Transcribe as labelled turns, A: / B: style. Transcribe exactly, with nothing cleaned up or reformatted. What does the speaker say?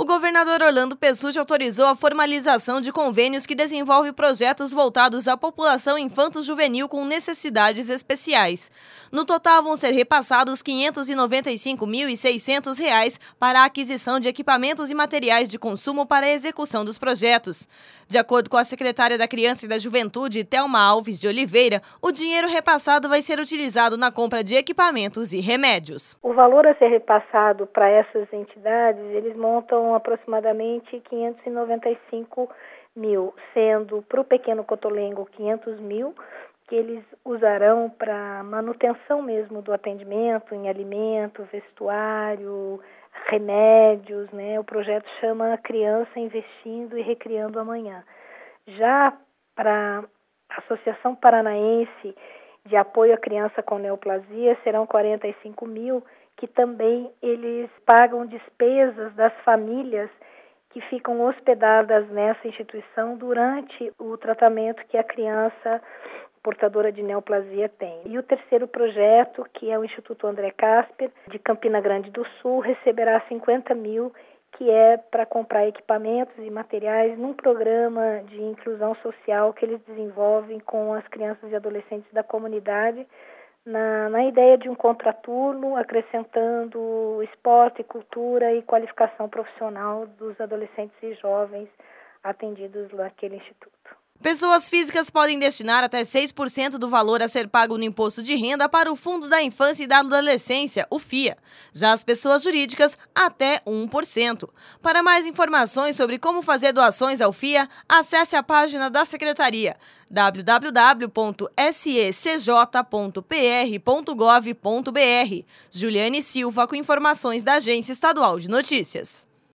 A: O governador Orlando Pessutti autorizou a formalização de convênios que desenvolvem projetos voltados à população infanto-juvenil com necessidades especiais. No total, vão ser repassados quinhentos e noventa e cinco mil e seiscentos reais para a aquisição de equipamentos e materiais de consumo para a execução dos projetos. De acordo com a secretária da Criança e da Juventude, Thelma Alves de Oliveira, o dinheiro repassado vai ser utilizado na compra de equipamentos e remédios.
B: O valor a ser repassado para essas entidades, eles montam aproximadamente quinhentos e noventa e cinco mil, sendo para o Pequeno Cotolengo quinhentos mil, que eles usarão para manutenção mesmo do atendimento em alimento, vestuário, remédios, né? O projeto chama Criança Investindo e Recriando Amanhã. Já para a Associação Paranaense de Apoio à Criança com Neoplasia serão quarenta e cinco mil, que também eles pagam despesas das famílias que ficam hospedadas nessa instituição durante o tratamento que a criança portadora de neoplasia tem. E o terceiro projeto, que é o Instituto André Casper, de Campina Grande do Sul, receberá cinquenta mil, que é para comprar equipamentos e materiais num programa de inclusão social que eles desenvolvem com as crianças e adolescentes da comunidade, na, na ideia de um contraturno, acrescentando esporte, cultura e qualificação profissional dos adolescentes e jovens atendidos naquele instituto.
A: Pessoas físicas podem destinar até seis por cento do valor a ser pago no imposto de renda para o Fundo da Infância e da Adolescência, o FIA. Já as pessoas jurídicas, até um por cento. Para mais informações sobre como fazer doações ao FIA, acesse a página da Secretaria w w w ponto s e c j ponto p r ponto gov ponto b r. Juliane Silva com informações da Agência Estadual de Notícias.